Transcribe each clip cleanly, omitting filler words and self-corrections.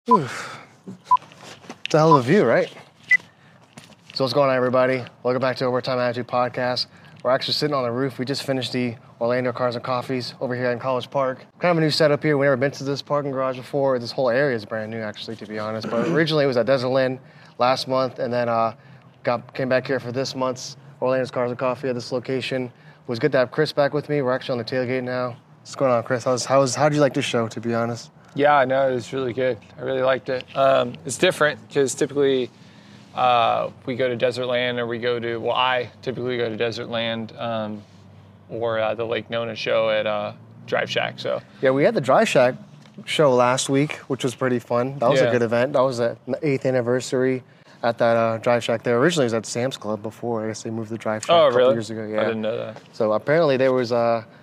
Oof. It's a hell of a view, right? So what's going on, everybody? Welcome back to Overtime Attitude Podcast. We're actually sitting on the roof. We just finished the Orlando Cars and Coffees over here in College Park. Kind of a new setup here. We've never been to this parking garage before. This whole area is brand new, actually, to be honest. But originally it was at Desertland last month, and then came back here for this month's Orlando's Cars and Coffee at this location. It was good to have Chris back with me. We're actually on the tailgate now. What's going on, Chris? How'd you like this show, to be honest? Yeah, I know, it was really good. I really liked it. It's different because typically we go to Desertland I typically go to Desertland or the Lake Nona show at Drive Shack. So yeah, we had the Drive Shack show last week, which was pretty fun. That was a good event. That was the 8th anniversary at that Drive Shack there. Originally it was at Sam's Club before. I guess they moved the Drive Shack a couple years ago. Yeah. I didn't know that. So apparently there was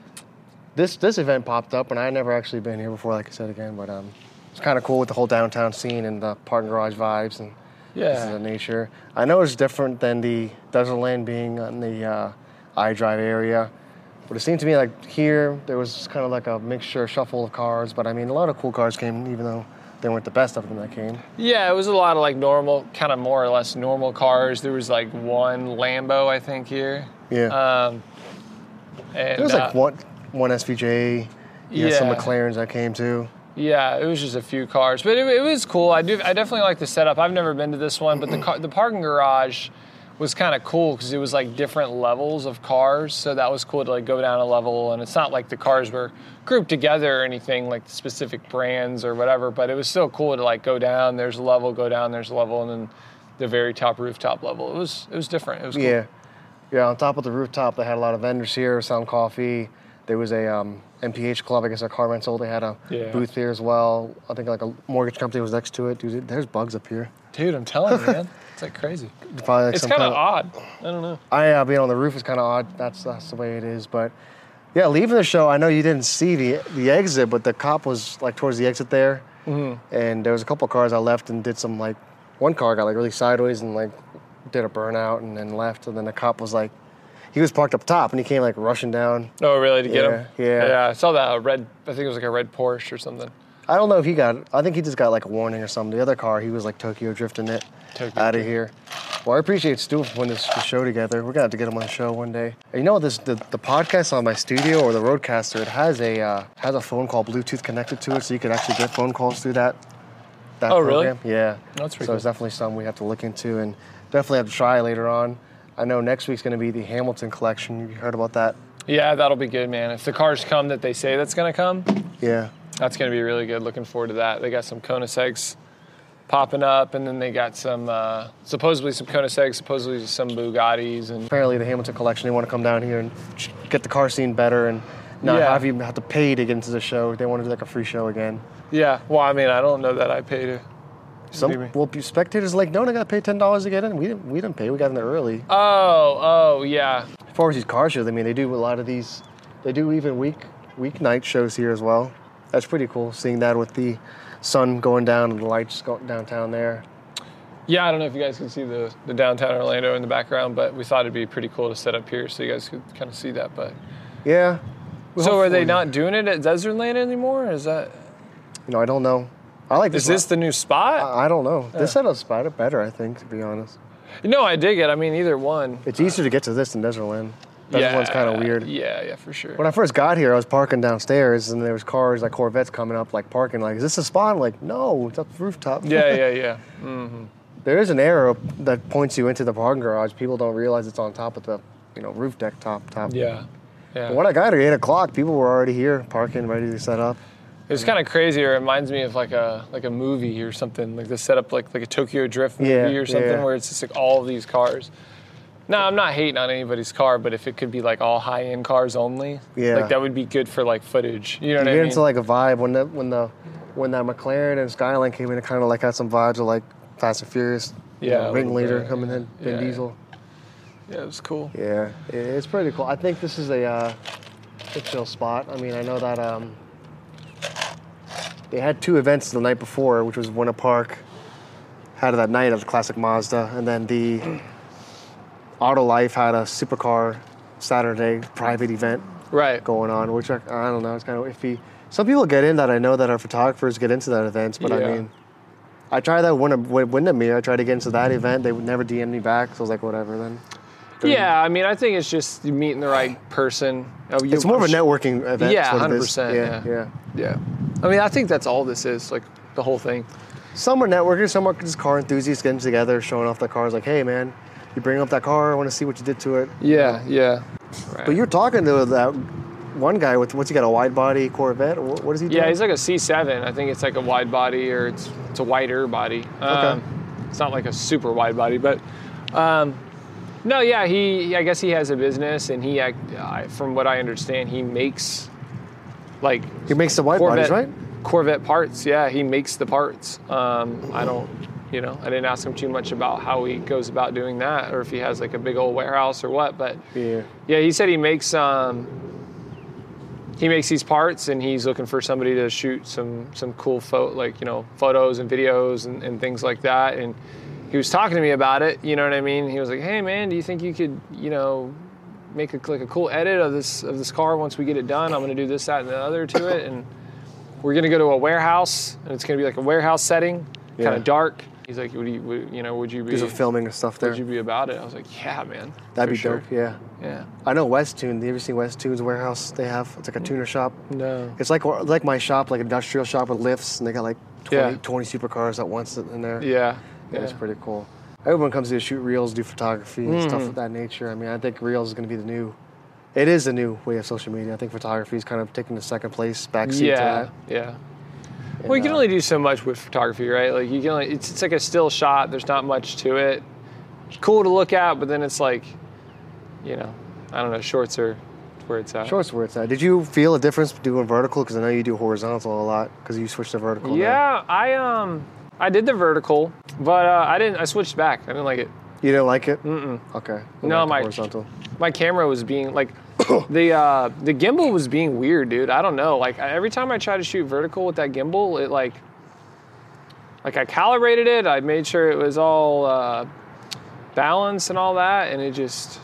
this event popped up, and I had never actually been here before, like I said again, but it's kind of cool with the whole downtown scene and the parking garage vibes and this is the nature. I know it's different than the Desertland being on the iDrive area, but it seemed to me like here there was kind of like a mixture, shuffle of cars, but I mean a lot of cool cars came, even though they weren't the best of them that came. Yeah, it was a lot of like normal, kind of more or less normal cars. There was like one Lambo, I think, here. Yeah. And there was like one SVJ, some McLarens that came too. Yeah, it was just a few cars, but it was cool. I definitely like the setup. I've never been to this one, but the parking garage was kind of cool because it was like different levels of cars, so that was cool to like go down a level. And it's not like the cars were grouped together or anything like the specific brands or whatever, but it was still cool to like go down. There's a level, go down. There's a level, and then the very top rooftop level. It was different. It was cool. Yeah. On top of the rooftop, they had a lot of vendors here, Sound Coffee. There was a MPH club, I guess a car rental. They had a booth here as well. I think like a mortgage company was next to it. Dude, there's bugs up here. Dude, I'm telling you, man. It's like crazy. Probably like it's kind of odd. I don't know. Being on the roof is kind of odd. That's the way it is. But yeah, leaving the show, I know you didn't see the exit, but the cop was like towards the exit there. Mm-hmm. And there was a couple of cars I left and did some like, one car got like really sideways and like did a burnout and then left. And then the cop was like, he was parked up top, and he came, like, rushing down. Oh, really, to get him? Yeah. I saw that red, I think it was like a red Porsche or something. I don't know if I think he just got, like, a warning or something. The other car, he was, like, Tokyo drifting it out of here. Well, I appreciate Stu for putting this show together. We're going to have to get him on the show one day. And you know, the podcast on my studio or the Roadcaster, it has a phone call Bluetooth connected to it, so you could actually get phone calls through that program. Really? Yeah. That's pretty cool. It's definitely something we have to look into and definitely have to try later on. I know next week's going to be the Hamilton collection. You heard about that? Yeah, that'll be good, man. If the cars come that they say that's going to come, that's going to be really good. Looking forward to that. They got some Koenigsegg's popping up, and then they got some, supposedly some Koenigsegg's, supposedly some Bugattis. And apparently the Hamilton collection, they want to come down here and get the car scene better and not have you have to pay to get into the show. They want to do like a free show again. Yeah, well, I mean, I don't know that I pay to... spectators like, no, I got to pay $10 to get in. We didn't pay. We got in there early. Oh, yeah. As far as these car shows, I mean, they do a lot of these. They do even weeknight shows here as well. That's pretty cool, seeing that with the sun going down and the lights going downtown there. Yeah, I don't know if you guys can see the downtown Orlando in the background, but we thought it'd be pretty cool to set up here so you guys could kind of see that. But yeah. So are they not doing it at Desertland anymore? Is that? I don't know. I like this. Is this the new spot? I don't know. This setup's better, I think, to be honest. No, I dig it. I mean, either one. It's easier to get to this than Desertland. Desertland's kind of weird. Yeah, for sure. When I first got here, I was parking downstairs, and there was cars, like Corvettes coming up, like parking. Like, is this a spot? I'm like, no, it's up the rooftop. Yeah. Mm-hmm. There is an arrow that points you into the parking garage. People don't realize it's on top of the, roof deck top. Yeah. But when I got here, 8 o'clock, people were already here, parking, ready to set up. It's kind of crazy. It reminds me of like a movie or something, like the setup, like a Tokyo Drift movie or something, where it's just like all of these cars. Now, I'm not hating on anybody's car, but if it could be like all high-end cars only, like that would be good for like footage. You know what I mean? You get into like a vibe when that McLaren and Skyline came in, it kind of like had some vibes of like Fast and Furious. Yeah, Ringleader coming in, Vin Diesel. Yeah, it was cool. Yeah, it's pretty cool. I think this is a chill spot. I mean, I know that they had 2 events the night before, which was Winter Park had it that night at the Classic Mazda, and then the Autolife had a supercar Saturday private event going on, which I don't know, it's kind of iffy. Some people get in that I know that are photographers get into that event, but I mean, I tried that with Windermere. I tried to get into that event. They would never DM me back, so I was like, whatever then. Yeah, I mean, I think it's just meeting the right person. It's more of a networking event. Yeah, is what it is. 100%. Yeah. I mean, I think that's all this is, like the whole thing. Some are networkers, some are just car enthusiasts getting together, showing off their cars. Like, hey, man, you bring up that car. I want to see what you did to it. Yeah. Right. But you're talking to that one guy with, what's he got, a wide body Corvette? What is he doing? Yeah, he's like a C7. I think it's like a wide body, or it's a wider body. Okay. It's not like a super wide body, but no, yeah, I guess he has a business, and from what I understand, he makes He makes the wide bodies, right? Corvette parts. Yeah, he makes the parts. I didn't ask him too much about how he goes about doing that, or if he has like a big old warehouse or what. But yeah, he said he makes these parts, and he's looking for somebody to shoot some cool photos and videos and things like that. And he was talking to me about it. You know what I mean? He was like, "Hey man, do you think you could make a cool edit of this car once we get it done? I'm going to do this, that, and the other to it, and we're going to go to a warehouse, and it's going to be like a warehouse setting, kind of dark." He's like, would you be... Do some filming and stuff there. Would you be about it? I was like, yeah, man. That'd be dope, yeah. Yeah. I know Westune. You ever seen Westune's warehouse they have? It's like a tuner shop. No. It's like my shop, like industrial shop with lifts, and they got like 20 supercars at once in there. Yeah. It's pretty cool. Everyone comes to shoot reels, do photography, and stuff of that nature. I mean, I think reels is going to be it is the new way of social media. I think photography is kind of taking the second place, backseat to that. Yeah. Well, you can only do so much with photography, right? Like you can only, it's like a still shot. There's not much to it. It's cool to look at, but then it's like, I don't know, shorts are where it's at. Shorts where it's at. Did you feel a difference doing vertical? Because I know you do horizontal a lot because you switched to vertical. Yeah, now. I did the vertical, but I switched back. I didn't like it. You didn't like it? Mm-mm. Okay. No, my camera was being like, the gimbal was being weird, dude. I don't know. Like every time I try to shoot vertical with that gimbal, it like I calibrated it. I made sure it was all balanced and all that, and it just,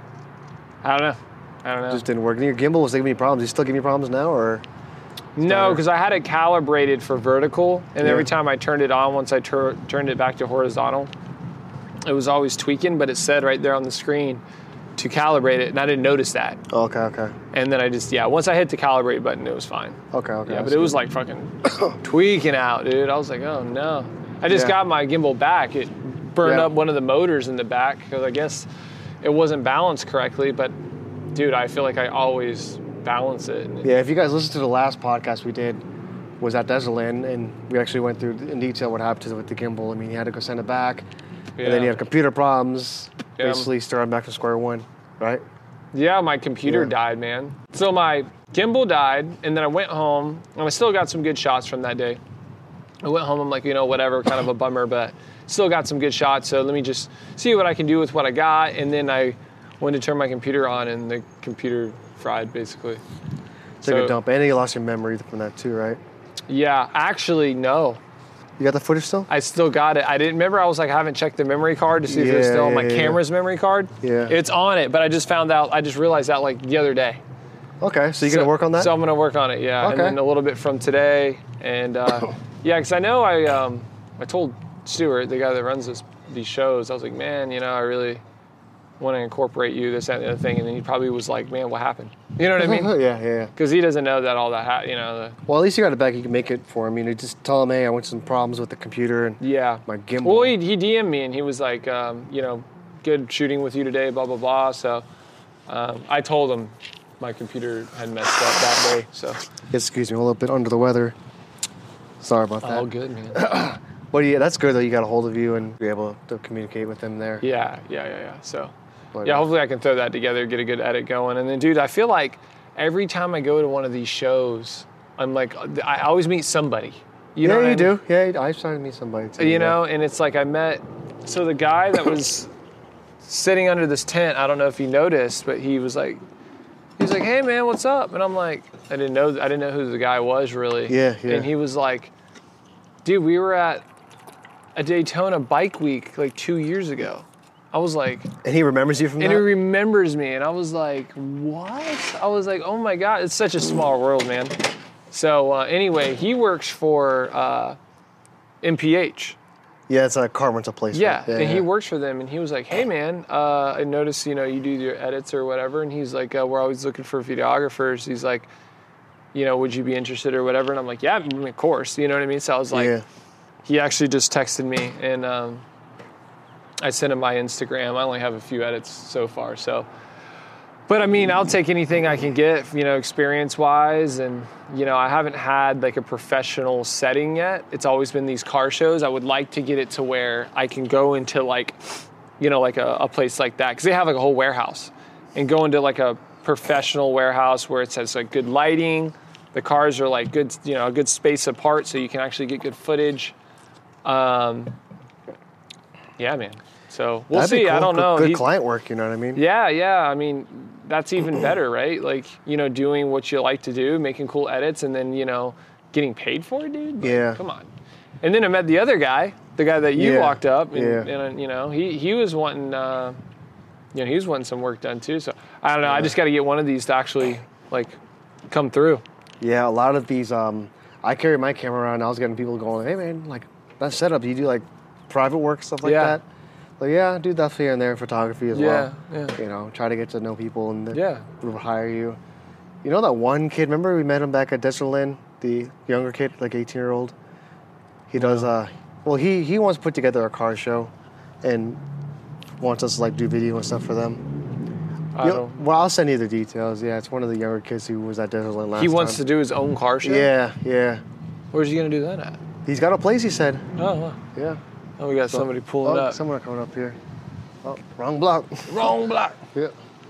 I don't know. Just didn't work. And your gimbal was giving me problems. You still give me problems now, or? No, because I had it calibrated for vertical, and every time I turned it on, once I turned it back to horizontal, it was always tweaking, but it said right there on the screen to calibrate it, and I didn't notice that. Okay. And then I just, once I hit the calibrate button, it was fine. Okay. Yeah, but it was like fucking tweaking out, dude. I was like, oh no. I just got my gimbal back. It burned up one of the motors in the back, because I guess it wasn't balanced correctly, but dude, I feel like I always balance it. Yeah, if you guys listened to the last podcast we did, was at Desertland, and we actually went through in detail what happened to it with the gimbal. I mean, he had to go send it back, and then he had computer problems, basically started back to square one, right? Yeah, my computer died, man. So my gimbal died, and then I went home, and I still got some good shots from that day. I went home, I'm like, whatever, kind of a bummer, but still got some good shots, so let me just see what I can do with what I got, and then I went to turn my computer on, and the computer fried, basically. Took a dump, and you lost your memory from that too, right? Yeah, actually, no. You got the footage still? I still got it. I didn't remember. I was like, I haven't checked the memory card to see if it's still on my camera's memory card. Yeah. It's on it, but I just realized that like the other day. Okay, so you're going to work on that? So I'm going to work on it, yeah. Okay. And then a little bit from today. And because I know I told Stuart, the guy that runs these shows, I was like, man, I really want to incorporate you, this, that, and the other thing. And then he probably was like, man, what happened? You know what I mean? Yeah. Because he doesn't know that all that, Well, at least you got it back. You can make it for him. Just tell him, hey, I went some problems with the computer and my gimbal. Well, he DM'd me and he was like, good shooting with you today, blah, blah, blah. So I told him my computer had messed up that day. So excuse me, a little bit under the weather. Sorry about that. All good, man. Well, that's good, though. You got a hold of you and be able to communicate with him there. Yeah. So... hopefully I can throw that together, get a good edit going. And then, dude, I feel like every time I go to one of these shows, I'm like, I always meet somebody. You know what I mean? Do. Yeah, I started to meet somebody too. And it's like so the guy that was sitting under this tent, I don't know if he noticed, but he was like, hey man, what's up? And I'm like, I didn't know who the guy was really. Yeah. And he was like, dude, we were at a Daytona bike week like 2 years ago. I was like... And he remembers you from that? And he remembers me. And I was like, what? I was like, oh my God. It's such a small world, man. So anyway, he works for MPH. Yeah, it's a car rental place. Yeah, right? and he works for them, and he was like, "Hey, man, I noticed, you do your edits or whatever," and he's like, "We're always looking for videographers." He's like, "Would you be interested or whatever?" And I'm like, "Yeah, of course." You know what I mean? So I was like, he actually just texted me, and I sent him my Instagram. I only have a few edits so far, so. But I mean, I'll take anything I can get, experience-wise, and I haven't had like a professional setting yet. It's always been these car shows. I would like to get it to where I can go into like, like a place like that, because they have like a whole warehouse, and go into like a professional warehouse where it has like good lighting. The cars are like good, a good space apart, so you can actually get good footage. Yeah, man. So we'll see. Cool. I don't know. Good client work, you know what I mean? Yeah. I mean, that's even better, right? Like, doing what you like to do, making cool edits, and then, getting paid for it, dude. Like, come on. And then I met the other guy, the guy that you walked up, and he was wanting, he was wanting some work done too. So I don't know. I just got to get one of these to actually like come through. Yeah, a lot of these. I carry my camera around. And I was getting people going, "Hey, man, like that setup. You do like private work stuff like that." Like, yeah, I do that here and there in photography as well. Yeah. Try to get to know people and will hire you. You know that one kid, remember we met him back at Desertland, the younger kid, like 18-year-old? He does, he wants to put together a car show and wants us to like do video and stuff for them. I'll send you the details. Yeah, it's one of the younger kids who was at Desertland last time. He wants to do his own car show? Yeah. Where's he going to do that at? He's got a place, he said. Oh, wow. Yeah. Oh, we got somebody pulling up. Someone coming up here. Oh, wrong block. Wrong block. Yeah.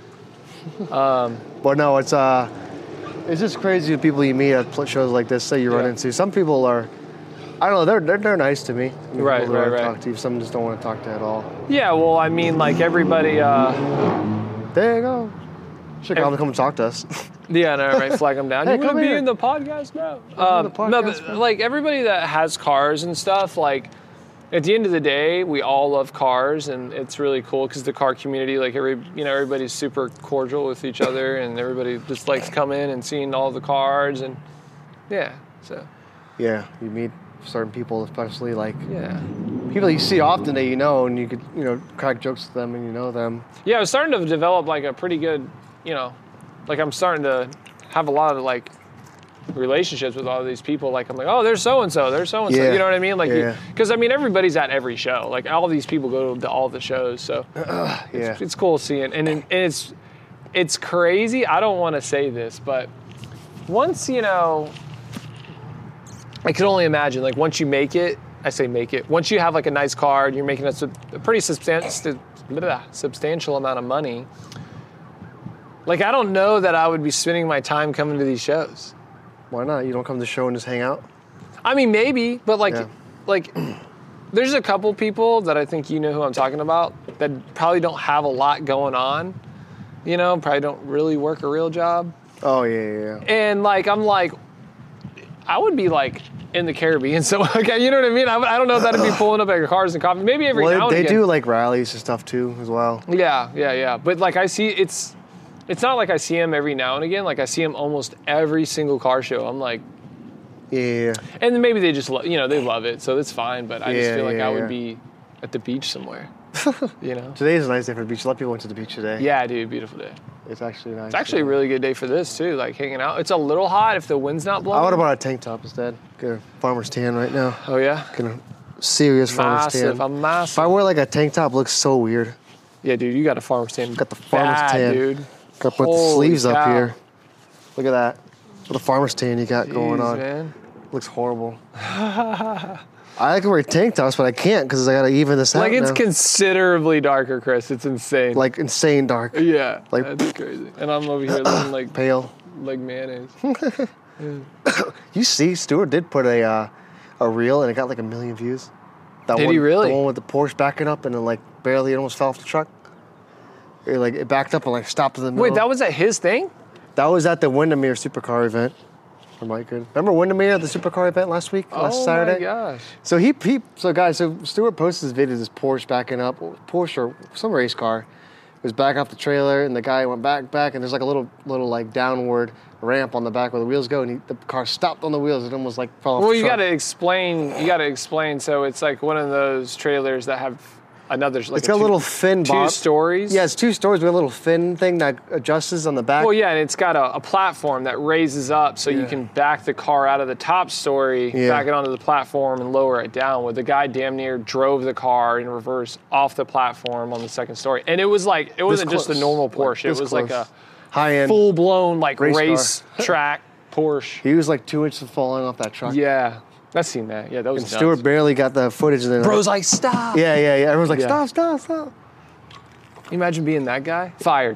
But no, it's just crazy the people you meet at shows like this that you run into. Some people are, I don't know, they're nice to me. Right. Talk to you. Some just don't want to talk to you at all. Yeah, well, I mean, like everybody. There you go. Should come and talk to us. Yeah, no, right. Flag them down. Hey, you want to be here. in the podcast, bro? No, like everybody that has cars and stuff, like. At the end of the day, we all love cars, and it's really cool because the car community, like everybody's super cordial with each other, and everybody just likes coming and seeing all the cars, and so. Yeah, you meet certain people, especially like people you see often that and you could crack jokes with them and you know them. Yeah, I was starting to develop like a pretty good, like I'm starting to have a lot of like relationships with all of these people. Like I'm like, oh, there's so and so, you know what I mean? Like, because I mean everybody's at every show. Like all these people go to all the shows, so it's cool seeing. And it's crazy. I don't want to say this, but once I can only imagine. Like once you make it, I say make it. Once you have like a nice car, and you're making a pretty substantial amount of money. Like I don't know that I would be spending my time coming to these shows. Why not? You don't come to the show and just hang out? I mean, maybe, but like, there's a couple people that I think you know who I'm talking about that probably don't have a lot going on, probably don't really work a real job. Oh, yeah. And like, I'm like, I would be like in the Caribbean, so like, you know what I mean? I don't know if that'd be pulling up at cars and coffee. Maybe every now and again. They do like rallies and stuff too, as well. Yeah. But like, I see it's not like I see him every now and again. Like I see him almost every single car show. I'm like, yeah. And then maybe they just they love it, so it's fine. But I just feel like I would be at the beach somewhere. Today's a nice day for the beach. A lot of people went to the beach today. Yeah, dude, beautiful day. It's actually nice. It's actually a really good day for this too, like hanging out. It's a little hot if the wind's not blowing. I would have bought a tank top instead. Get a farmer's tan right now. Oh yeah? Get a serious farmer's tan. Massive. If I wear like a tank top, it looks so weird. Yeah, dude, you got a farmer's tan. Got the farmer's tan, dude. Got to put the sleeves up here. Look at that. What a farmer's tan you got going on. Man. Looks horrible. I like to wear tank tops, but I can't because I got to even this out. Like it's now. Considerably darker, Chris. It's insane. Like insane dark. Yeah. Like that's crazy. And I'm over here looking like pale. Like mayonnaise. You see, Stuart did put a reel and it got like 1 million views. Did he really? The one with the Porsche backing up and then like barely it almost fell off the truck. It backed up and like stopped in the middle. Wait, that was at his thing? That was at the Windermere Supercar event. Remember Windermere at the Supercar event last Saturday? Oh my gosh. So Stuart posted this video of this Porsche backing up, Porsche or some race car, was back off the trailer, and the guy went back, and there's like a little like downward ramp on the back where the wheels go, and the car stopped on the wheels. It almost like fell off. Well, the you truck. got to explain. So it's like one of those trailers that have another. Like It's got a little fin. two stories. Yeah, it's 2 stories with a little fin thing that adjusts on the back. Well, yeah, and it's got a platform that raises up so you can back the car out of the top story, back it onto the platform, and lower it down. Where the guy damn near drove the car in reverse off the platform on the second story, and it was like it wasn't just a normal Porsche. It was like a high-end, full-blown like race track Porsche. He was like 2 inches from falling off that truck. Yeah, I've seen that. Yeah, that was And nuts. Stewart barely got the footage. And then Bro's like, stop. yeah. Everyone's like, Yeah. stop. Can you imagine being that guy? Fired.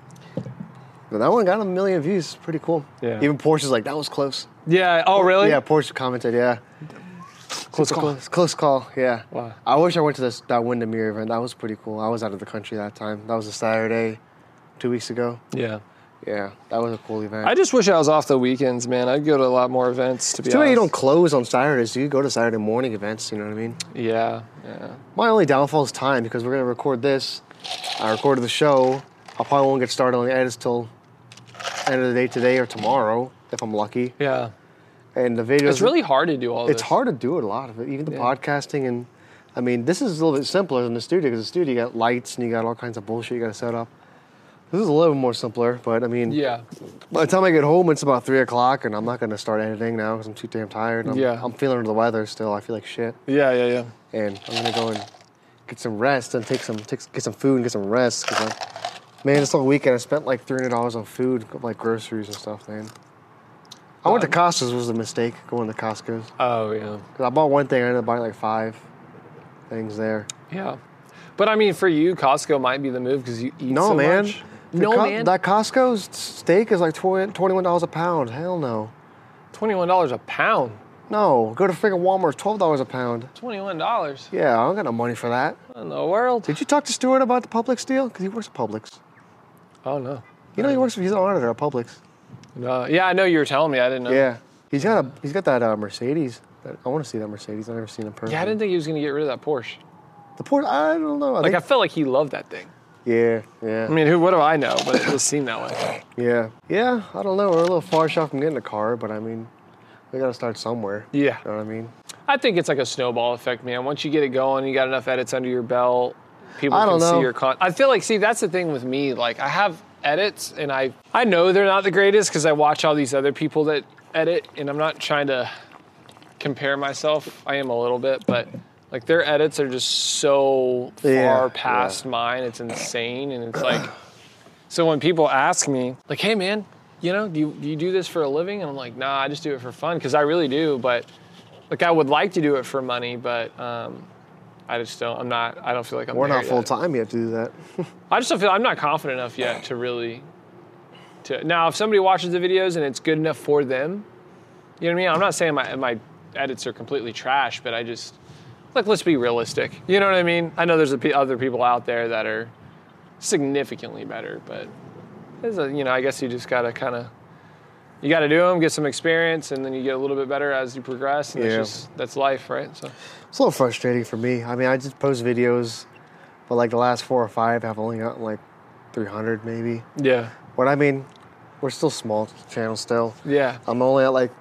But that one got 1 million views. Pretty cool. Yeah. Even Porsche's like, that was close. Yeah. Oh, really? Yeah, Porsche commented, yeah. Close call. Close call, yeah. Wow. I wish I went to that Windermere event. That was pretty cool. I was out of the country that time. That was a Saturday, 2 weeks ago. Yeah. Yeah, that was a cool event. I just wish I was off the weekends, man. I'd go to a lot more events, to be It's too bad honest. you don't close on Saturdays. You go to Saturday morning events, you know what I mean? Yeah. My only downfall is time because we're going to record this. I recorded the show. I probably won't get started on the edits till end of the day today or tomorrow, if I'm lucky. Yeah. And the videos... It's really hard to do all this. It's hard to do it, a lot of it. Even the podcasting and... I mean, this is a little bit simpler than the studio because the studio you got lights and you got all kinds of bullshit you got to set up. This is a little more simpler, but I mean... Yeah. By the time I get home, it's about 3 o'clock, and I'm not going to start editing now because I'm too damn tired. I'm feeling under the weather still. I feel like shit. Yeah. And I'm going to go and get some rest and get some food and get some rest. Cause man, this whole weekend I spent like $300 on food, like groceries and stuff, man. I went to Costco's was a mistake, going to Costco's. Oh, yeah. Because I bought one thing, I ended up buying like 5 things there. Yeah. But I mean, for you, Costco might be the move because you eat so man. much. Man. That Costco's steak is like $21 a pound. Hell no. $21 a pound. No, go to freaking Walmart, $12 a pound. $21. Yeah, I don't got no money for that. What in the world? Did you talk to Stuart about the Publix deal? Because he works at Publix. Oh, no. You know he's an auditor at Publix. No. Yeah, I know you were telling me. I didn't know. Yeah, he's got that Mercedes. I want to see that Mercedes. I've never seen it in person. Yeah, I didn't think he was going to get rid of that Porsche. The Porsche, I don't know. I felt like he loved that thing. Yeah. I mean, what do I know? But it just seemed that way. Yeah. I don't know. We're a little far shot from getting a car, but I mean, we got to start somewhere. Yeah. You know what I mean? I think it's like a snowball effect, man. Once you get it going, you got enough edits under your belt, people I can don't know. see your content. I feel like, that's the thing with me. Like, I have edits, and I know they're not the greatest because I watch all these other people that edit, and I'm not trying to compare myself. I am a little bit, but like their edits are just so far past mine. It's insane, and it's like, so when people ask me, like, hey man, do you do this for a living? And I'm like, nah, I just do it for fun because I really do. But like, I would like to do it for money, but I just don't. I don't feel like I'm. We're there not yet. full time yet to do that. I just don't feel. I'm not confident enough yet to really. Now, if somebody watches the videos and it's good enough for them, you know what I mean. I'm not saying my edits are completely trash, but I just. Like, let's be realistic. You know what I mean? I know there's other people out there that are significantly better, but I guess you just gotta you gotta do them, get some experience, and then you get a little bit better as you progress. And that's life, right? So It's a little frustrating for me. I mean, I just post videos, but like the last 4 or 5 have only gotten like 300 maybe. yeah, But I mean, we're still small channel still. yeah, I'm only at like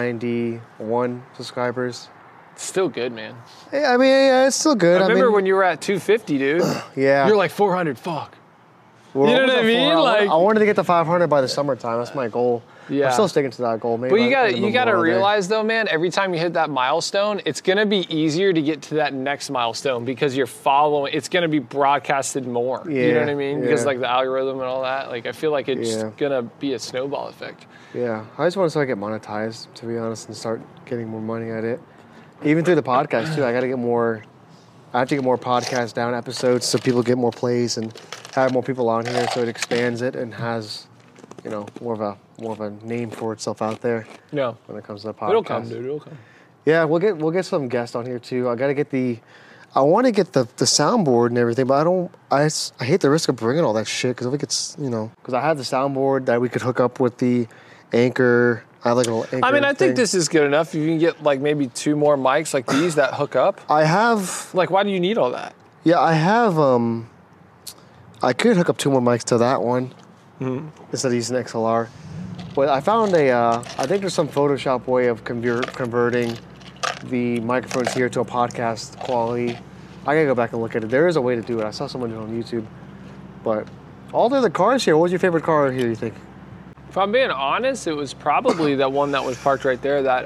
391 subscribers. still good, man. Yeah, I mean, yeah, it's still good. I remember when you were at 250, dude. Yeah. You're like 400. Fuck. We're You know almost what I at mean? 400. Like- I wanted to get to 500 by the summertime. That's my goal. Yeah. I'm still sticking to that goal. Maybe But by you the gotta Memorial Day. realize though, man, every time you hit that milestone, it's gonna be easier to get to that next milestone because you're following. It's gonna be broadcasted more. You know what I mean? Because like the algorithm and all that. Like I feel like it's gonna be a snowball effect. Yeah, I just want to start get monetized, to be honest, and start getting more money at it. Even through the podcast too, I have to get more podcast down episodes so people get more plays and have more people on here, so it expands it and has, more of a name for itself out there No, when it comes to the podcast. it'll come, dude. It'll come. Yeah, we'll get some guests on here too. I want to get the soundboard and everything, but I hate the risk of bringing all that shit because if it gets, because I have the soundboard that we could hook up with the Anchor. I have like a little Anchor I mean, I think thing. this is good enough. If you can get like maybe 2 more mics like these that hook up. I have, Like, why do you need all that? yeah, I have I could hook up 2 more mics to that one instead of using XLR. But I found I think there's some Photoshop way of converting the microphones here to a podcast quality. I gotta go back and look at it. There is a way to do it. I saw someone do it on YouTube. But all the other cars here, what was your favorite car here, you think? If I'm being honest, it was probably that one that was parked right there, that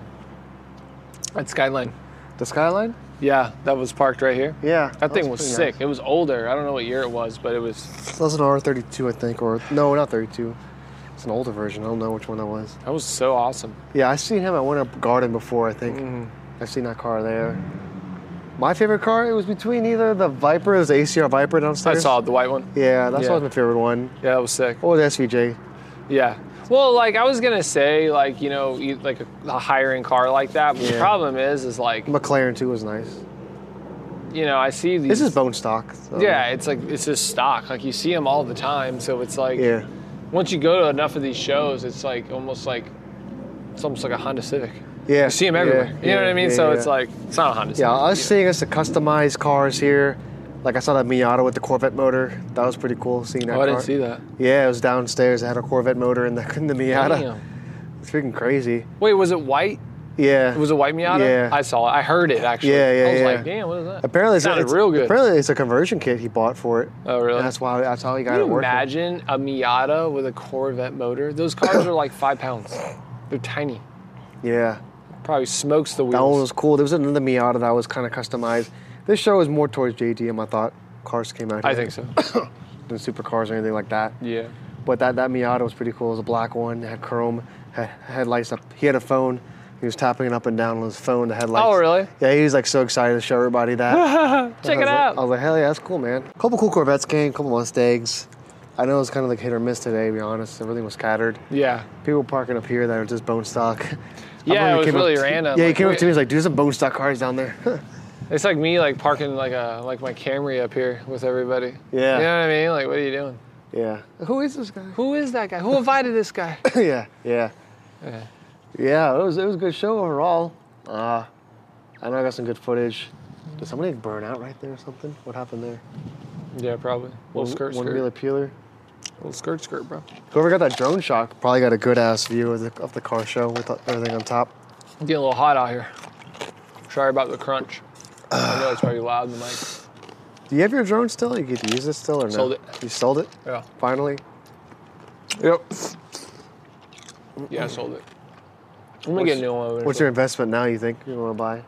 Skyline. The Skyline? Yeah, that was parked right here. Yeah. That thing was pretty sick. nice. It was older. I don't know what year it was, but it was. That was an R32, I think, or no, not 32. It's an older version. I don't know which one that was. That was so awesome. Yeah, I've seen him at Winter Garden before, I think. I've seen that car there. My favorite car, it was between either the Viper, there's the ACR Viper I downstairs. saw the white one. Yeah, that's Yeah. always my favorite one. Yeah, that was sick. Or the SVJ. Yeah. Well, like I was gonna say, like like a higher end car like that. But the Yeah. problem is like McLaren too was nice. I see these. This is bone stock. So. Yeah, it's like it's just stock. Like you see them all the time, so it's like Yeah. once you go to enough of these shows, it's almost like a Honda Civic. Yeah. You see them everywhere. You know what I mean? So it's like it's not a Honda Civic. Yeah, us seeing us to customize cars here. Like I saw that Miata with the Corvette motor. That was pretty cool seeing that Oh, car. I didn't see that. Yeah, it was downstairs. It had a Corvette motor in the Miata. Damn. It's freaking crazy. Wait, was it white? Yeah. It was a white Miata? Yeah. I saw it. I heard it actually. Yeah, I was yeah. like, damn, what is that? Apparently, it sounded real good. Apparently, it's a conversion kit he bought for it. Oh, really? And that's how he got Can it you working. imagine a Miata with a Corvette motor? Those cars are like 5 pounds. They're tiny. Yeah, Probably smokes the wheels. that one was cool. There was another Miata that was kind of customized. This show was more towards JDM. I thought cars came out here. I think so. Than supercars or anything like that. Yeah. But that Miata was pretty cool. It was a black one. It had chrome, had headlights up. He had a phone. He was tapping it up and down on his phone, the headlights. Oh, really? Yeah, he was like so excited to show everybody that. Check it out. I was like, hell yeah, that's cool, man. A couple cool Corvettes came, a couple Mustangs. I know it was kind of like hit or miss today, to be honest. Everything was scattered. Yeah. People parking up here that are just bone stock. Yeah, it was Came up really to- random. Yeah, he Like, came up wait- to me. He's like, "Dude, there's some bone stock cars down there." It's like me like parking like my Camry up here with everybody. Yeah. You know what I mean? Like, what are you doing? Yeah. Who is this guy? Who is that guy? Who invited this guy? Yeah. Yeah. Yeah. Yeah. It was a good show overall. I know I got some good footage. Did somebody burn out right there or something? What happened there? Yeah, probably. Little skirt, One skirt. wheeler peeler. Little skirt, skirt, bro. Whoever got that drone shot probably got a good ass view of the car show with everything on top. I'm getting a little hot out here. Sorry about the crunch. I know it's probably loud in the mic. Do you have your drone still? You get to use it still or no? Sold it. You sold it? Yeah. Finally? Yep. Yeah, I sold it. I'm gonna get a new one. over What's there. your investment now, you think you want to buy?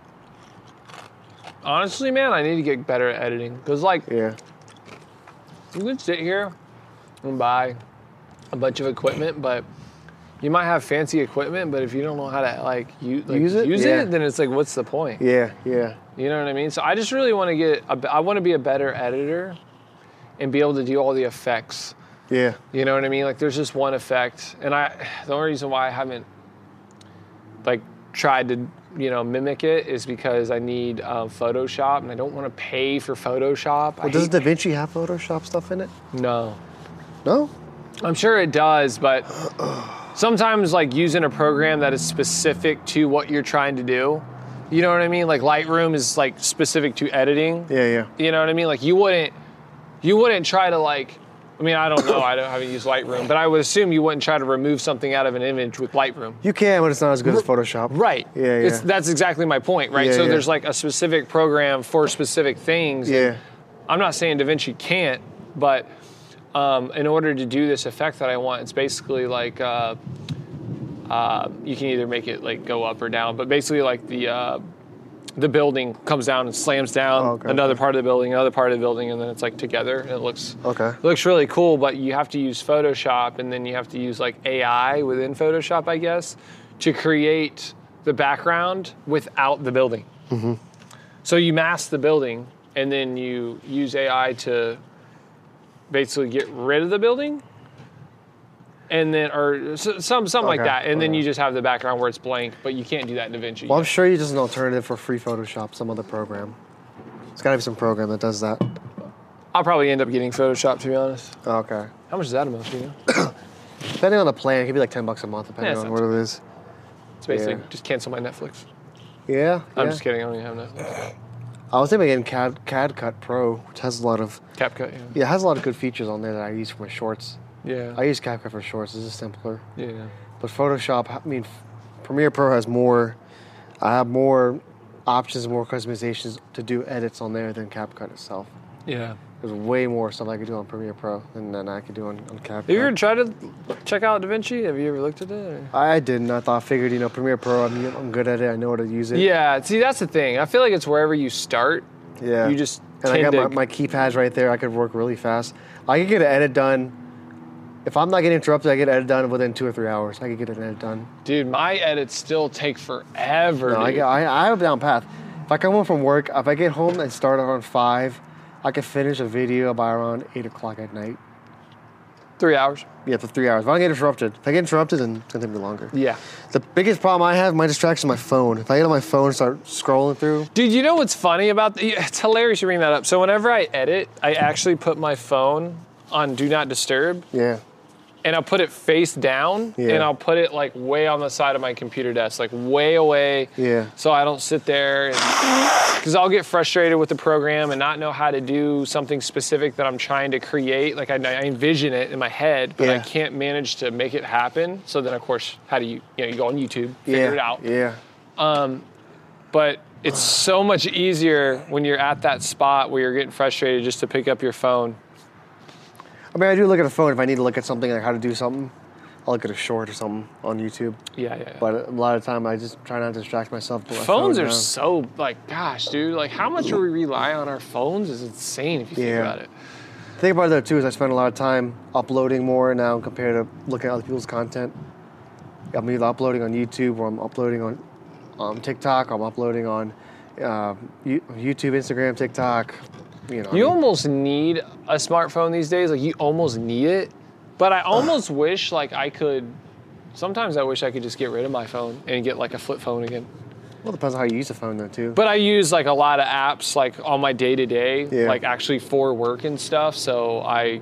Honestly, man, I need to get better at editing. Cause like, Yeah. you can sit here and buy a bunch of equipment, but you might have fancy equipment, but if you don't know how to Use it? Yeah. then it's like, what's the point? Yeah, yeah. You know what I mean? So I just really want to I want to be a better editor and be able to do all the effects. Yeah. You know what I mean? Like there's just one effect, and the only reason why I haven't like tried to mimic it is because I need Photoshop, and I don't want to pay for Photoshop. Well, does DaVinci have Photoshop stuff in it? No. No? I'm sure it does, but sometimes like using a program that is specific to what you're trying to do, you know what I mean? Like Lightroom is like specific to editing. Yeah, yeah. You know what I mean? Like you wouldn't try to like, I mean, I don't know, I haven't used Lightroom, but I would assume you wouldn't try to remove something out of an image with Lightroom. You can, but it's not as good as Photoshop. Right. Yeah, yeah. That's exactly my point, right? Yeah, so yeah. there's like a specific program for specific things. Yeah. I'm not saying DaVinci can't, but in order to do this effect that I want, it's basically like you can either make it like go up or down, but basically like the building comes down and slams down Oh, okay. another part of the building, another part of the building, and then it's like together, and it looks really cool. But you have to use Photoshop, and then you have to use like AI within Photoshop, I guess, to create the background without the building. Mm-hmm. So you mask the building, and then you use AI to basically get rid of the building, and then or something like Okay. that, and then you just have the background where it's blank. But you can't do that in DaVinci. Well, I'm sure you just an alternative for free Photoshop, some other program. There's got to be some program that does that. I'll probably end up getting Photoshop, to be honest. Okay. How much is that a month? Do you know? Depending on the plan, it could be like $10 a month, depending Yeah, it's on not what it is. It's basically Yeah. just cancel my Netflix. Yeah. I'm yeah. just kidding. I don't even have Netflix. I was thinking again CAD Cut Pro, which has a lot of CapCut, it has a lot of good features on there that I use for my shorts. yeah. I use CapCut for shorts. It's just simpler. Yeah. But Photoshop, I mean, Premiere Pro has more. I have more options, more customizations to do edits on there than CapCut itself. Yeah. There's way more stuff I could do on Premiere Pro than I could do on CapCut. Have you ever tried to check out DaVinci? Have you ever looked at it? Or? I didn't. I figured, Premiere Pro, I'm good at it. I know how to use it. Yeah, see, that's the thing. I feel like it's wherever you start. Yeah. You just And I tend got to... my keypads right there. I could work really fast. I could get an edit done. If I'm not getting interrupted, I get an edit done within 2 or 3 hours. I could get an edit done. Dude, my edits still take forever, No, dude. I have a down path. If I come home from work, if I get home and start around 5, I can finish a video by around 8 o'clock at night. 3 hours. Yeah, for 3 hours. If I don't get interrupted, then it's going to take me longer. Yeah. The biggest problem I have, my distraction, is my phone. If I get on my phone and start scrolling through. Dude, you know what's funny about... It's hilarious you bring that up. So whenever I edit, I actually put my phone on Do Not Disturb. Yeah. And I'll put it face down, Yeah. and I'll put it like way on the side of my computer desk, like way away. Yeah. So I don't sit there, because I'll get frustrated with the program and not know how to do something specific that I'm trying to create. Like I envision it in my head, but I Yeah. can't manage to make it happen. So then, of course, how do you go on YouTube, figure it out. Yeah. But it's so much easier when you're at that spot where you're getting frustrated just to pick up your phone. I mean, I do look at a phone if I need to look at something, like how to do something. I'll look at a short or something on YouTube. Yeah. But a lot of the time, I just try not to distract myself. Put my Phones phone are down. so, like, gosh, dude, like how much we rely on our phones is insane if you think Yeah. about it. The thing about it, though, too, is I spend a lot of time uploading more now compared to looking at other people's content. I'm either uploading on YouTube or I'm uploading on TikTok. I'm uploading on YouTube, Instagram, TikTok. You almost need a smartphone these days. Like, you almost need it. But I almost wish, like, sometimes I wish I could just get rid of my phone and get, like, a flip phone again. Well, it depends on how you use the phone, though, too. But I use, like, a lot of apps, like, on my day-to-day, Yeah. like, actually for work and stuff. So I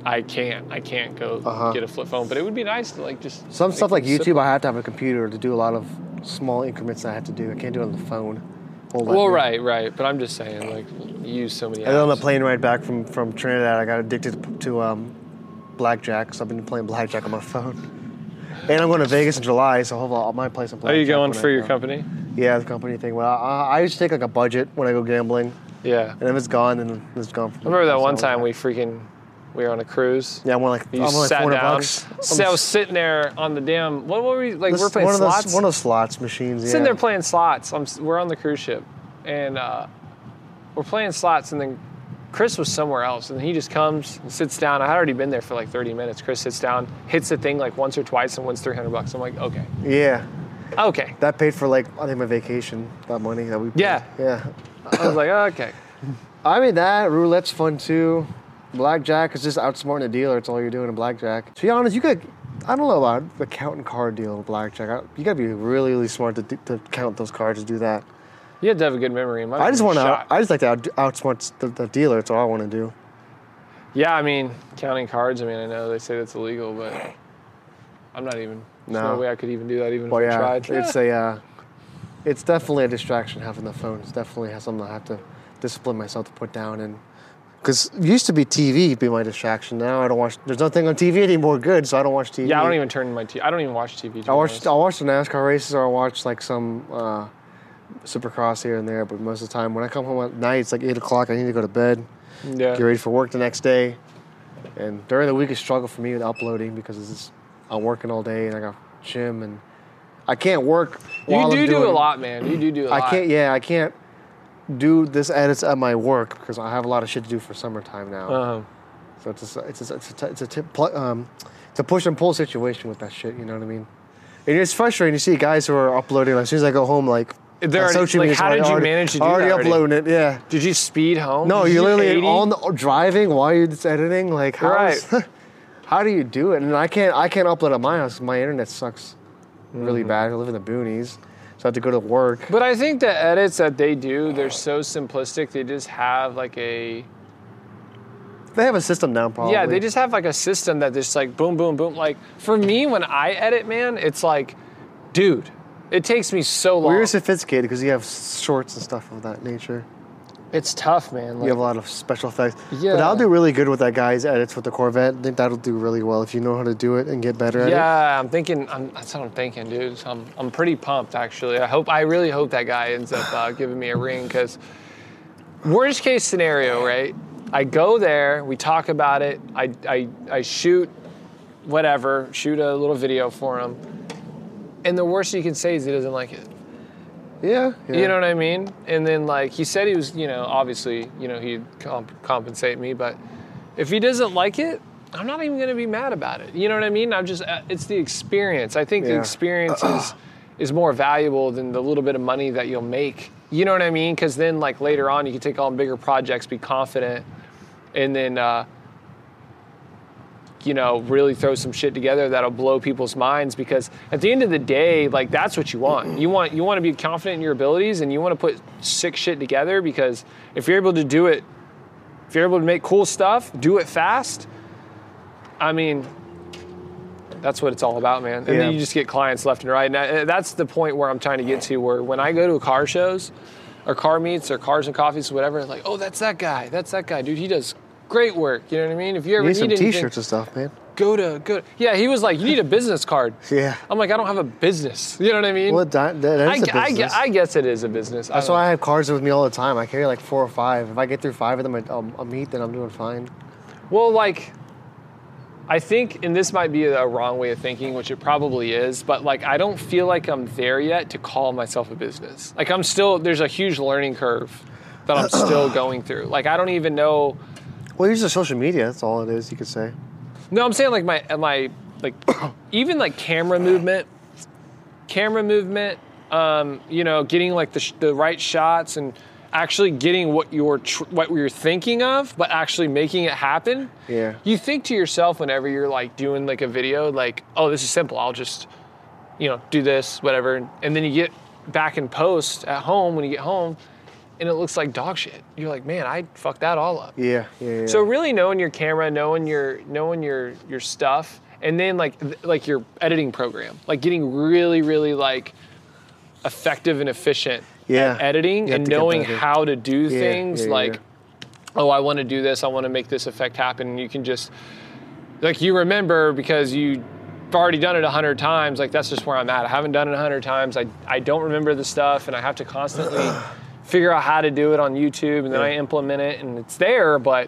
can't go get a flip phone. But it would be nice to, like, just... Some make stuff like it simple. YouTube, I have to have a computer to do a lot of small increments that I have to do. I can't do it on the phone. Well, right. But I'm just saying, like, you use so many apps. And then on the plane ride back from Trinidad, I got addicted to blackjack, so I've been playing blackjack on my phone. And I'm going to Vegas in July, so hopefully I might play some blackjack. Are you going when for I your go. company? Yeah, the company thing. Well, I used to take like a budget when I go gambling, Yeah. and if it's gone, then it's gone. I remember that one time we were on a cruise. Yeah, I won like, You I won like sat $400 down. bucks. So I was sitting there on the damn. What were we like? We're playing one slots. One of those slots machines. Yeah. Sitting there playing slots. We're on the cruise ship, and we're playing slots, and then Chris was somewhere else, and he just comes and sits down. I had already been there for like 30 minutes. Chris sits down, hits the thing like once or twice, and wins $300. I'm like, okay, Yeah, that paid for like I think my vacation. That money that we. Paid. Yeah. Yeah. I was like, okay. I mean that roulette's fun too. Blackjack is just outsmarting the dealer. It's all you're doing in blackjack. To be honest, I don't know about the count and card deal in blackjack. You gotta be really, really smart to count those cards to do that. You have to have a good memory. I just like to outsmart the dealer. That's all I want to do. Yeah, I mean, counting cards. I mean, I know they say that's illegal, but I'm not even. There's no way I could even do that, even Well, if I yeah, tried. it's definitely a distraction having the phone. It's definitely something I have to discipline myself to put down. And because it used to be TV be my distraction. Now I don't watch. There's nothing on TV anymore good, so I don't watch TV. Yeah, I don't even turn my TV. I don't even watch TV. I'll watch the NASCAR races, or I'll watch like some Supercross here and there. But most of the time, when I come home at night, it's like 8 o'clock. I need to go to bed. Yeah. Get ready for work the next day. And during the week, it's a struggle for me with uploading because I'm working all day and I got gym and I can't work. You do a lot, man. You do a lot. I can't do this edits at my work because I have a lot of shit to do for summertime now. So it's a push and pull situation with that shit. You know what I mean? And it's frustrating to see guys who are uploading. As soon as I go home, like they're already, how did you manage to do that? Already uploading it, yeah. Did you speed home? No, Did you're you literally 80? on the driving while you're just editing. Like, how do you do it? And I can't upload at my house. My internet sucks really bad. I live in the boonies, so I have to go to work. But I think the edits that they do, they're so simplistic. They just have like They have a system now, probably. Yeah, they just have like a system that just like boom, boom, boom. Like for me, when I edit, man, it's like, dude, it takes me so long. Well, you're sophisticated because you have shorts and stuff of that nature. It's tough, man. You have a lot of special effects. Yeah. But that'll do really good with that guy's edits with the Corvette. I think that'll do really well if you know how to do it and get better at it. Yeah, that's what I'm thinking, dude. So I'm pretty pumped, actually. I really hope that guy ends up giving me a ring, because worst case scenario, right? I go there, we talk about it, I shoot whatever, shoot a little video for him, and the worst you can say is he doesn't like it. Yeah. You know what I mean? And then, like, he said he was, obviously, he'd compensate me, but if he doesn't like it, I'm not even going to be mad about it. You know what I mean? I'm just, it's the experience. I think the experience is more valuable than the little bit of money that you'll make. You know what I mean? Because then, like, later on, you can take on bigger projects, be confident, and then, really throw some shit together that'll blow people's minds, because at the end of the day, like, that's what you want. You want to be confident in your abilities, and you want to put sick shit together, because if you're able to do it, if you're able to make cool stuff, do it fast, I mean, that's what it's all about, man. And then you just get clients left and right. And that's the point where I'm trying to get to, where when I go to car shows or car meets or cars and coffees, whatever, like, oh, that's that guy, dude, he does great work. You know what I mean? If you ever need some anything, t-shirts and stuff, man. Go to. Yeah, he was like, you need a business card. Yeah. I'm like, I don't have a business. You know what I mean? Well, that is a business. I guess it is a business. That's why I have cards with me all the time. I carry like 4 or 5. If I get through 5 of them, I'll meet, then I'm doing fine. Well, like, I think, and this might be a wrong way of thinking, which it probably is, but like, I don't feel like I'm there yet to call myself a business. Like, there's a huge learning curve that I'm still going through. Like, I don't even know. Well, use the social media. That's all it is, you could say. No, I'm saying like my like even like camera movement, getting like the right shots and actually getting what you're thinking of, but actually making it happen. Yeah. You think to yourself whenever you're like doing like a video, like, oh, this is simple. I'll just, do this, whatever. And then you get back in post at home when you get home, and it looks like dog shit. You're like, man, I fucked that all up. Yeah. So really knowing your camera, knowing your stuff, and then like your editing program, like getting really, really like effective and efficient at editing, and knowing how to do things oh, I want to do this, I want to make this effect happen. And you can just, like, you remember because you've already done it 100 times, like, that's just where I'm at. I haven't done it 100 times. I don't remember the stuff, and I have to constantly figure out how to do it on YouTube, and then I implement it, and it's there, but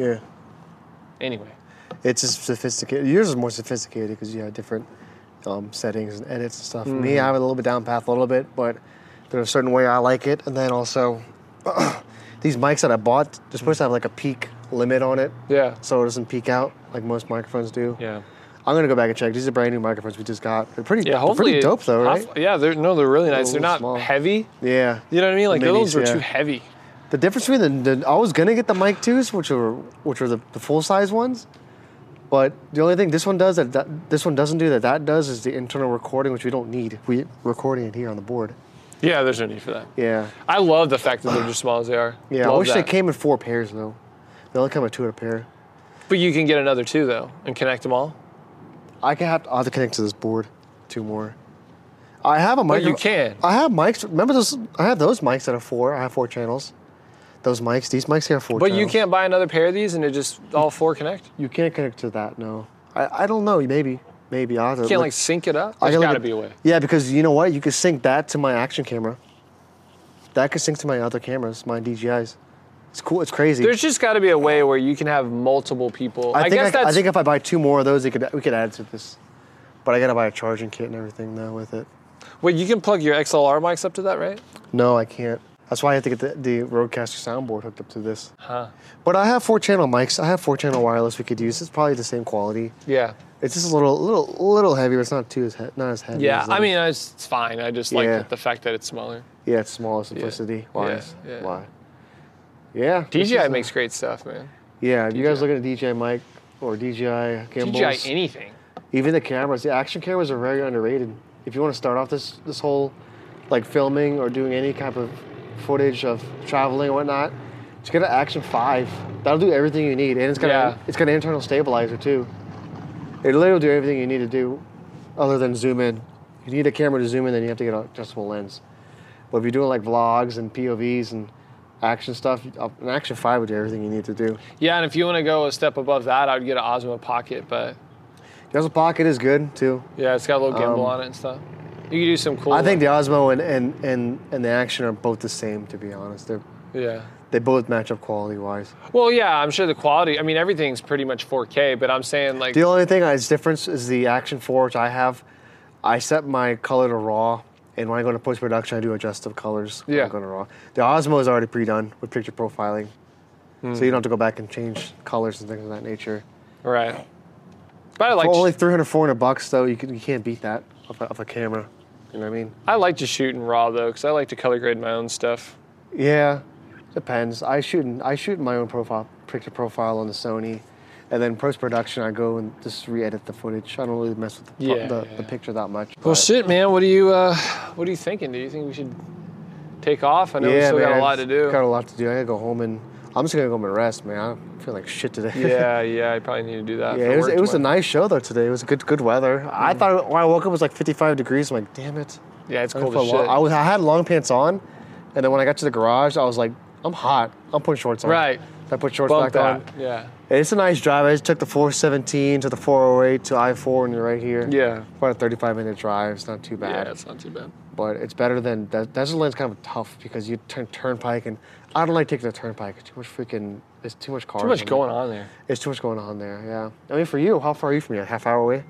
anyway. It's just sophisticated. Yours is more sophisticated because you have different settings and edits and stuff. Me, I have it a little bit down path a little bit, but there's a certain way I like it. And then also, these mics that I bought, they're supposed to have like a peak limit on it. Yeah. So it doesn't peak out like most microphones do. Yeah. I'm going to go back and check. These are brand new microphones we just got. They're pretty dope though, right? They're really nice. They're not small. Heavy. Yeah. You know what I mean? Like, those were too heavy. The difference between I was going to get the mic 2s, which are the full-size ones. But the only thing this one does that this one doesn't do that does is the internal recording, which we don't need. We're recording it here on the board. Yeah, there's no need for that. Yeah. I love the fact that they're just small as they are. Yeah, I wish they came in 4 pairs, though. They only come with 2 at a pair. But you can get another 2, though, and connect them all? I'll have to connect to this board 2 more. I have a mic. Well, you can. I have mics. Remember those? I have those mics that are 4. I have 4 channels. These mics here are 4 channels. But you can't buy another pair of these and it just all 4 connect? You can't connect to that, no. I don't know, maybe. I'll have to you can't sync it up? There's got to be a way. Yeah, because you know what? You could sync that to my action camera. That could sync to my other cameras, my DJIs. It's cool. It's crazy. There's just got to be a way where you can have multiple people. I think if I buy 2 more of those, we could add to this. But I got to buy a charging kit and everything now with it. Wait, you can plug your XLR mics up to that, right? No, I can't. That's why I have to get the Rodecaster soundboard hooked up to this. But I have 4-channel mics. I have 4-channel wireless we could use. It's probably the same quality. Yeah. It's just a little heavier. It's not as heavy. Yeah, I mean, it's fine. I just like the fact that it's smaller. Yeah, it's smaller simplicity wise. Yeah. Why? Yeah. DJI makes great stuff, man. Yeah, if you guys looking at DJI mic or DJI gimbals. DJI anything. Even the cameras. The action cameras are very underrated. If you want to start off this whole like filming or doing any type of footage of traveling or whatnot, just get an Action 5. That'll do everything you need, and it's got an internal stabilizer too. It literally will do everything you need to do, other than zoom in. If you need a camera to zoom in, then you have to get an adjustable lens. But if you're doing like vlogs and POVs and action stuff, an Action 5 would do everything you need to do. Yeah, and if you want to go a step above that, I would get an Osmo Pocket, but The Osmo Pocket is good too. yeah, it's got a little gimbal on it and stuff. You can do some cool. I think the Osmo and the Action are both the same, to be honest. They both match up quality-wise. Well, yeah, I'm sure the quality. I mean, everything's pretty much 4K, but I'm saying like The only thing that's different is the Action 4, which I have. I set my color to RAW, and when I go into post-production, I do adjust the colors when I go to RAW. The Osmo is already pre-done with picture profiling, so you don't have to go back and change colors and things of that nature. right. But I like For only $300, $400 though, you can't beat that of a camera. You know what I mean? I like to shoot in RAW though, because I like to color grade my own stuff. Yeah, depends. I shoot in my own picture profile on the Sony, and then post-production I go and just re-edit the footage. I don't really mess with the picture that much. Well, shit, man. What are you thinking? Do you think we should take off? I know we still got a lot to do. Got a lot to do. I gotta go home and I'm just gonna go home and rest, man. I feel like shit today. yeah. I probably need to do that. Yeah, it was a nice show though today. It was good weather. I thought when I woke up it was like 55 degrees. I'm like, damn it. Yeah, it's cold as shit. I had long pants on, and then when I got to the garage, I was like, I'm hot. I'm putting shorts on. Right. I put shorts back on. Yeah. It's a nice drive. I just took the 417 to the 408 to I-4 and you're right here. Yeah. About a 35-minute drive. It's not too bad. Yeah, it's not too bad. But it's better than Desert Land's kind of tough because you turn turnpike, and I don't like taking the turnpike. It's too much cars. Too much going on there. It's too much going on there. Yeah. I mean, for you, how far are you from here? Half hour away?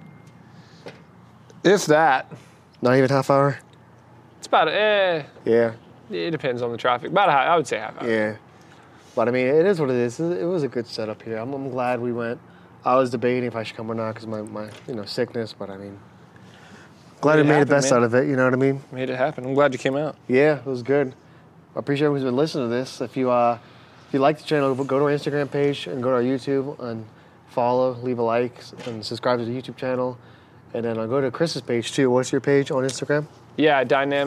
If that. Not even half hour. It's about Yeah. It depends on the traffic. About I would say half hour. Yeah. But I mean, it is what it is. It was a good setup here. I'm glad we went. I was debating if I should come or not because my sickness. But I mean, glad we made the best out of it. You know what I mean? Made it happen. I'm glad you came out. Yeah, it was good. I appreciate everyone's been listening to this. If you like the channel, go to our Instagram page and go to our YouTube and follow, leave a like, and subscribe to the YouTube channel. And then I'll go to Chris's page too. What's your page on Instagram? Yeah,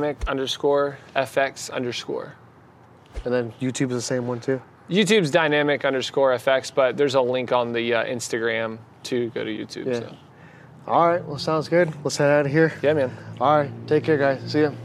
dynamic_FX_. And then YouTube is the same one too? YouTube's dynamic_FX, but there's a link on the Instagram to go to YouTube. Yeah. So. All right. Well, sounds good. Let's head out of here. Yeah, man. All right. Take care, guys. See ya.